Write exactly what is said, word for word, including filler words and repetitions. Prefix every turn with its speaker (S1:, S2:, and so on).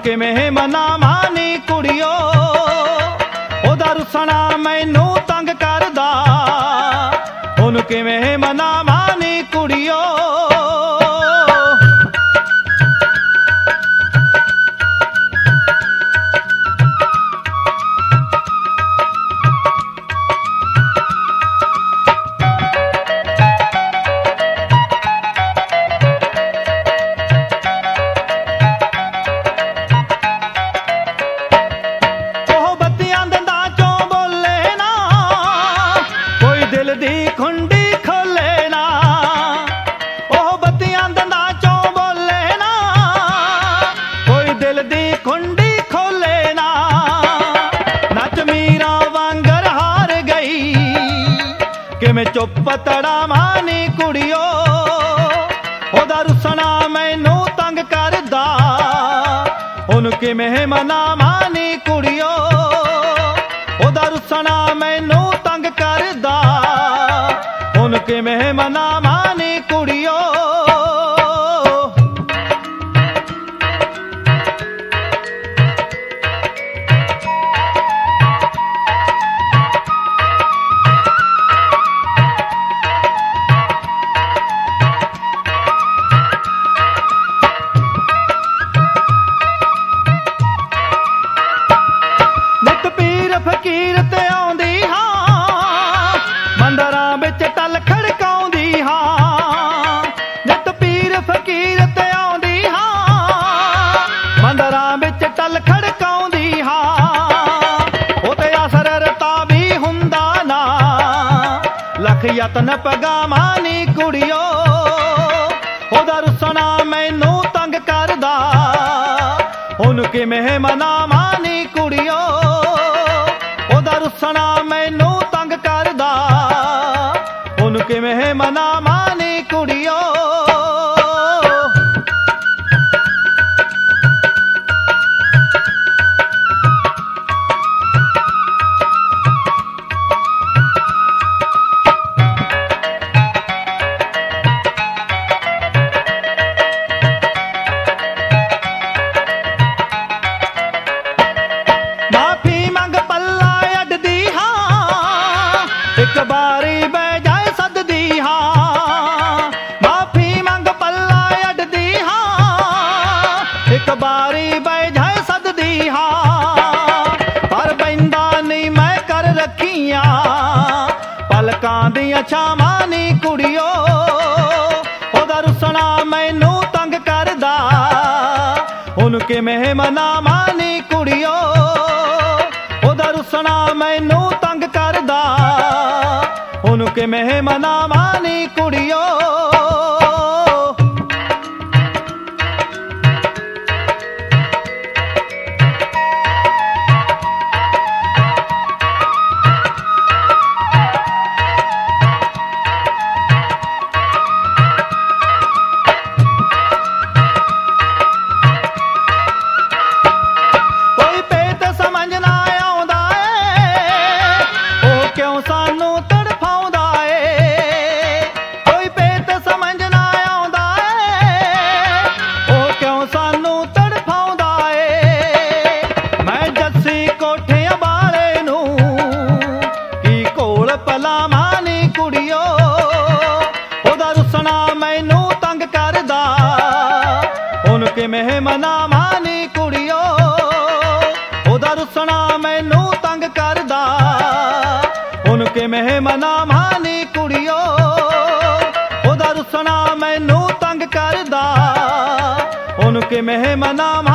S1: ਕਿਵੇਂ ਮਨਾਵਾਂ ਨੀ ਕੁੜੀਓ, ਉਹਦਾ ਰੁੱਸਣਾ ਮੈਨੂੰ ਤੰਗ ਕਰਦਾ, ਉਹਨੂੰ ਕਿਵੇਂ ਮਨਾਵਾਂ ਨੀ ਕੁੜੀਓ। ਕਿਵੇਂ ਚੁੱਪ ਤੜਾਵਾਂ ਨੀ ਕੁੜੀਓ, ਉਹਦਾ ਰੁੱਸਣਾ ਮੈਨੂੰ ਤੰਗ ਕਰਦਾ, ਉਹਨੂੰ ਕਿਵੇਂ ਮਨਾਵਾਂ ਨੀ ਕੁੜੀਓ, ਉਹਦਾ ਰੁੱਸਣਾ ਮੈਨੂੰ ਤੰਗ ਕਰਦਾ, ਉਹਨੂੰ ਕਿਵੇਂ ਮਨਾਵਾਂ ਨੀ ਕੁੜੀਓ। ਫਕੀਰ ਤੇ ਆਉਂਦੀ ਹਾਂ, ਮੰਦਰਾਂ ਵਿੱਚ ਟੱਲ ਖੜਕਾਉਂਦੀ ਹਾਂ, ਨਿੱਤ ਪੀਰ ਫਕੀਰ ਤੇ ਆਉਂਦੀ ਹਾਂ, ਮੰਦਰਾਂ ਵਿੱਚ ਟੱਲ ਖੜਕਾਉਂਦੀ ਹਾਂ, ਉਹ ਤੇ ਅਸਰ ਰਤਾ ਵੀ ਹੁੰਦਾ ਨਾ, ਲੱਖ ਯਤਨ ਪਗਾਵਾਂ ਨੀ ਕੁੜੀਓ, ਉਹਦਾ ਰੁੱਸਣਾ ਮੈਨੂੰ ਤੰਗ ਕਰਦਾ, ਉਹਨੂੰ ਕਿਵੇਂ ਮਨਾਵਾਂ ਨੀ ਕੁੜੀਓ, ਉਹਦਾ ਰੁੱਸਣਾ ਮੈਨੂੰ ਤੰਗ ਕਰਦਾ, ਉਹਨੂੰ ਕਿਵੇਂ ਮਨਾਵਾਂ ਨੀ ਕੁੜੀਓ। ਇੱਕ ਵਾਰੀ ਬਹਿ ਜਾਏ ਸੱਦਦੀ ਹਾਂ, ਮਾਫੀ ਮੰਗ ਪੱਲਾ ਅੱਡਦੀ ਹਾਂ, ਇੱਕ ਵਾਰੀ ਬਹਿ ਜਾਏ ਸੱਦਦੀ ਹਾਂ, ਪਰ ਬੈਂਦਾ ਨੀ ਮੈਂ ਕਰ ਰੱਖੀਆਂ, ਪਲਕਾਂ ਦੀਆਂ ਛਾਵਾਂ ਨੀ ਕੁੜੀਓ, ਉਹਦਾ ਰੁੱਸਣਾ ਮੈਨੂੰ ਤੰਗ ਕਰਦਾ, ਉਹਨੂੰ ਕਿਵੇਂ ਮਨਾਵਾਂ ਨੀ ਕੁੜੀਓ, ਉਹਦਾ ਰੁੱਸਣਾ ਮੈਨੂੰ ਤੰਗ ਕਰਦਾ, ਉਹਨੂੰ ਕਿਵੇਂ ਮਨਾਵਾਂ ਨੀ ਕੁੜੀਓ। ਕੋਈ ਭੇਤ ਸਮਝ ਨਾ ਆਉਂਦਾ ਏ, ਉਹ ਕਿਉਂ ਸਾਨੂੰ ਤੜਫਾਉਂਦਾ ਏ, ਕੋਈ ਭੇਤ ਸਮਝ ਨਾ ਆਉਂਦਾ ਏ, ਉਹ ਕਿਉਂ ਸਾਨੂੰ ਤੜਫਾਉਂਦਾ ਏ, ਮੈਂ ਜੱਸੀ ਕੋਠਿਆਂ ਵਾਲੇ ਨੂੰ ਕੀ ਕੋਲ ਪਲਾਵਾਂ ਨੀ ਕੁੜੀਓ, ਉਹਦਾ ਰੁੱਸਣਾ ਮੈਨੂੰ ਤੰਗ ਕਰਦਾ, ਉਹਨੂੰ ਕਿਵੇਂ ਮਨਾਵਾਂ ਨੀ ਕੁੜੀਓ, ਉਹਦਾ ਰੁੱਸਣਾ ਮੈਨੂੰ ਤੰਗ ਕਰਦਾ, ਉਹਨੂੰ ਕਿਵੇਂ ਮਨਾਵਾਂ ਨੀ ਕੁੜੀਓ, ਉਹਦਾ ਰੁੱਸਣਾ ਮੈਨੂੰ ਤੰਗ ਕਰਦਾ, ਉਹਨੂੰ ਕਿਵੇਂ ਮਨਾਵਾਂ